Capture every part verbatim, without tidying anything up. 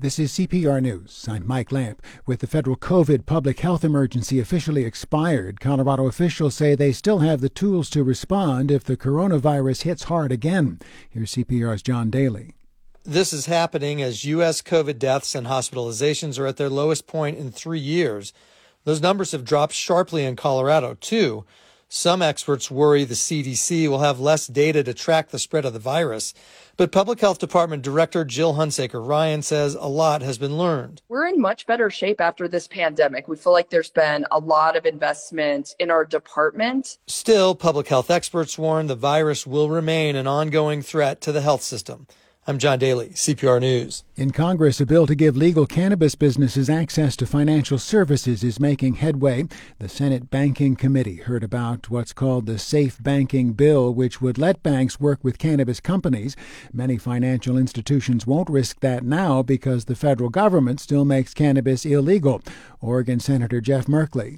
This is C P R News. I'm Mike Lamp. With the federal COVID public health emergency officially expired, Colorado officials say they still have the tools to respond if the coronavirus hits hard again. Here's C P R's John Daly. This is happening as U S COVID deaths and hospitalizations are at their lowest point in three years. Those numbers have dropped sharply in Colorado, too. Some experts worry the C D C will have less data to track the spread of the virus. But Public Health Department Director Jill Hunsaker Ryan says a lot has been learned. We're in much better shape after this pandemic. We feel like there's been a lot of investment in our department. Still, public health experts warn the virus will remain an ongoing threat to the health system. I'm John Daly, C P R News. In Congress, a bill to give legal cannabis businesses access to financial services is making headway. The Senate Banking Committee heard about what's called the Safe Banking Bill, which would let banks work with cannabis companies. Many financial institutions won't risk that now because the federal government still makes cannabis illegal. Oregon Senator Jeff Merkley.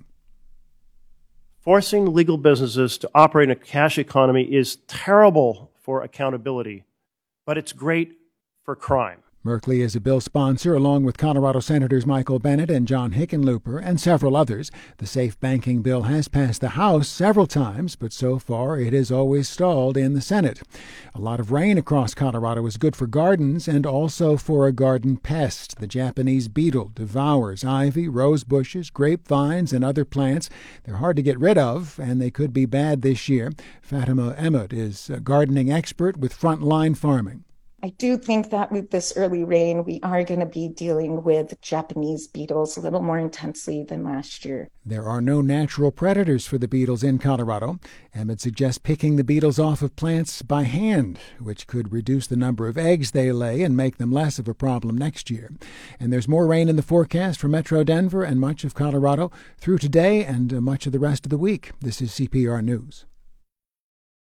Forcing legal businesses to operate in a cash economy is terrible for accountability, but it's great for crime. Merkley is a bill sponsor along with Colorado Senators Michael Bennet and John Hickenlooper and several others. The Safe Banking Bill has passed the House several times, but so far it has always stalled in the Senate. A lot of rain across Colorado is good for gardens and also for a garden pest. The Japanese beetle devours ivy, rose bushes, grapevines, and other plants. They're hard to get rid of, and they could be bad this year. Fatima Emmett is a gardening expert with Frontline Farming. I do think that with this early rain, we are going to be dealing with Japanese beetles a little more intensely than last year. There are no natural predators for the beetles in Colorado. Emmett suggests picking the beetles off of plants by hand, which could reduce the number of eggs they lay and make them less of a problem next year. And there's more rain in the forecast for Metro Denver and much of Colorado through today and much of the rest of the week. This is C P R News.